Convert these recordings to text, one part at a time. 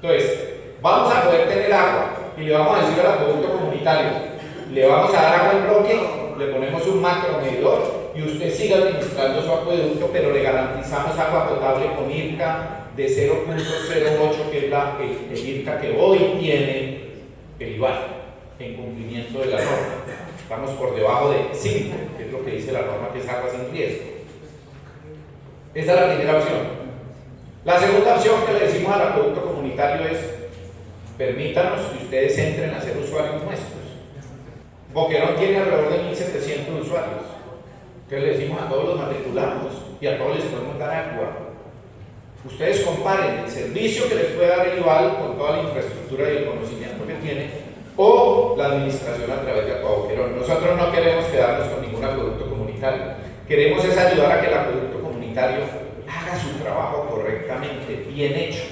Entonces, vamos a poder tener agua y le vamos a decir al acueducto comunitario, le vamos a dar agua en bloque, le ponemos un macromedidor y usted siga administrando su acueducto, pero le garantizamos agua potable con IRCA de 0.08, que es el IRCA que hoy tiene el IVAL, en cumplimiento de la norma. Estamos por debajo de 5, que es lo que dice la norma, que es agua sin riesgo. Esa es la primera opción. La segunda opción que le decimos al acueducto comunitario es: permítanos que ustedes entren a ser usuarios nuestros. Boquerón tiene alrededor de 1.700 usuarios. Entonces le decimos a todos los matriculamos y a todos les podemos dar agua. Ustedes comparen el servicio que les puede dar el IVAL con toda la infraestructura y el conocimiento que tiene, o la administración a través de Agua Boquerón. Nosotros no queremos quedarnos con ningún acueducto comunitario. Queremos es ayudar a que el acueducto comunitario haga su trabajo correctamente, bien hecho.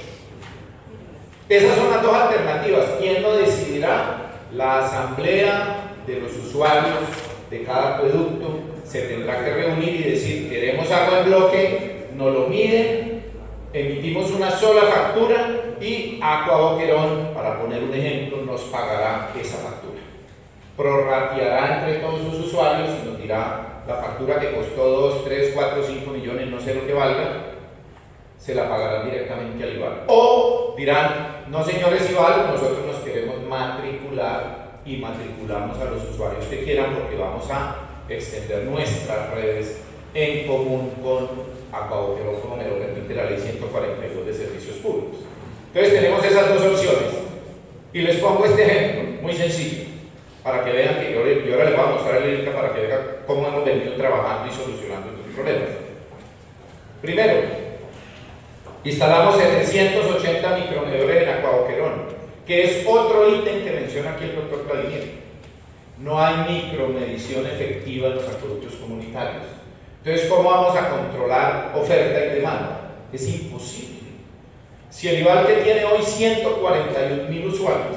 Esas son las dos alternativas. ¿Quién lo decidirá? La asamblea de los usuarios de cada acueducto se tendrá que reunir y decir: queremos agua en bloque, nos lo miden, emitimos una sola factura y Agua Boquerón, para poner un ejemplo, nos pagará esa factura. Prorrateará entre todos sus usuarios y nos dirá: la factura que costó 2, 3, 4, 5 millones, no sé lo que valga, se la pagarán directamente al IVAL. O dirán: no señores IVAL, nosotros nos queremos matricular y matriculamos a los usuarios que quieran, porque vamos a extender nuestras redes en común con Agua Boquerón, como me lo permite la ley 142 de servicios públicos. Entonces tenemos esas dos opciones y les pongo este ejemplo muy sencillo para que vean que yo ahora les voy a mostrar el IRCA para que vean cómo hemos venido trabajando y solucionando estos problemas. Primero, instalamos 780 micromedidores en Agua Boquerón, que es otro ítem que menciona aquí el doctor Vladimir. No hay micromedición efectiva en los acueductos comunitarios. Entonces, ¿cómo vamos a controlar oferta y demanda? Es imposible. Si el IVAL, que tiene hoy 141.000 usuarios,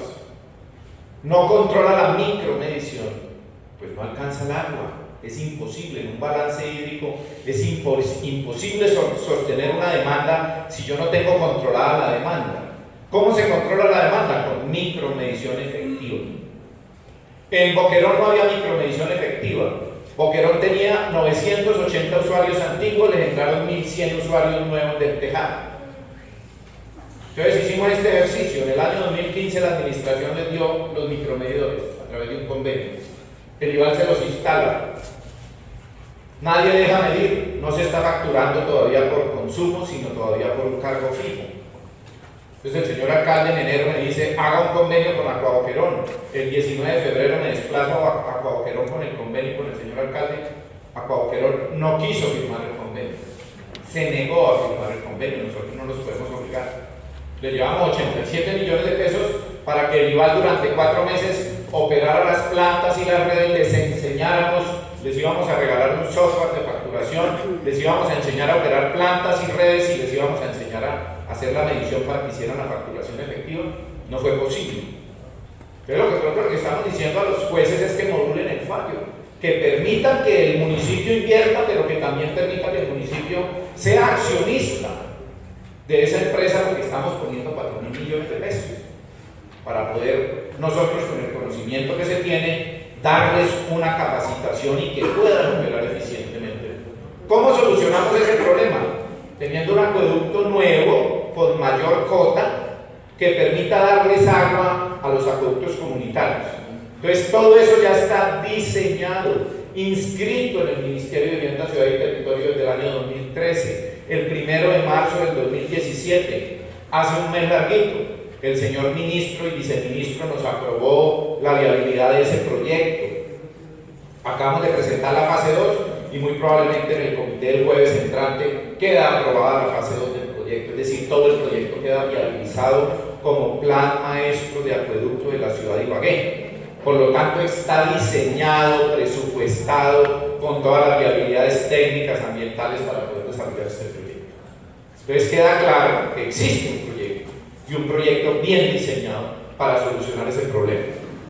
no controla la micromedición, pues no alcanza el agua. Es imposible. En un balance hídrico es imposible sostener una demanda si yo no tengo controlada la demanda. ¿Cómo se controla la demanda? Con micromedición efectiva. En Boquerón no había micromedición efectiva. Boquerón tenía 980 usuarios antiguos, les entraron 1.100 usuarios nuevos del tejado. Entonces hicimos este ejercicio. En el año 2015 la administración les dio los micromedidores a través de un convenio. El IVAL se los instala. Nadie deja medir, no se está facturando todavía por consumo, sino todavía por un cargo fijo. Entonces el señor alcalde en enero me dice: haga un convenio con Agua Boquerón. El 19 de febrero me desplazo a Agua Boquerón con el convenio con el señor alcalde. Agua Boquerón no quiso firmar el convenio, se negó a firmar el convenio. Nosotros no los podemos obligar. Le llevamos 87 millones de pesos para que el IVAL durante 4 meses operara las plantas y las redes, les enseñáramos, les íbamos a regalar un software de facturación, les íbamos a enseñar a operar plantas y redes y les íbamos a enseñar a hacer la medición para que hicieran la facturación efectiva. No fue posible. Pero lo que estamos diciendo a los jueces es que modulen el fallo, que permitan que el municipio invierta, pero que también permita que el municipio sea accionista de esa empresa, porque estamos poniendo 4.000 millones de pesos para poder nosotros, con el conocimiento que se tiene, darles una capacitación y que puedan operar eficientemente. ¿Cómo solucionamos ese problema? Teniendo un acueducto nuevo con mayor cota que permita darles agua a los acueductos comunitarios. Entonces todo eso ya está diseñado, inscrito en el Ministerio de Vivienda, Ciudad y Territorio desde el año 2013. El 1 de marzo del 2017, hace un mes larguito, el señor ministro y viceministro nos aprobó la viabilidad de ese proyecto. Acabamos de presentar la fase 2 y muy probablemente en el comité del jueves entrante queda aprobada la fase 2 del proyecto, es decir, todo el proyecto queda viabilizado como plan maestro de acueducto de la ciudad de Ibagué. Por lo tanto, está diseñado, presupuestado con todas las viabilidades técnicas, ambientales para poder desarrollar este proyecto. Entonces queda claro que existe un proyecto y un proyecto bien diseñado para solucionar ese problema.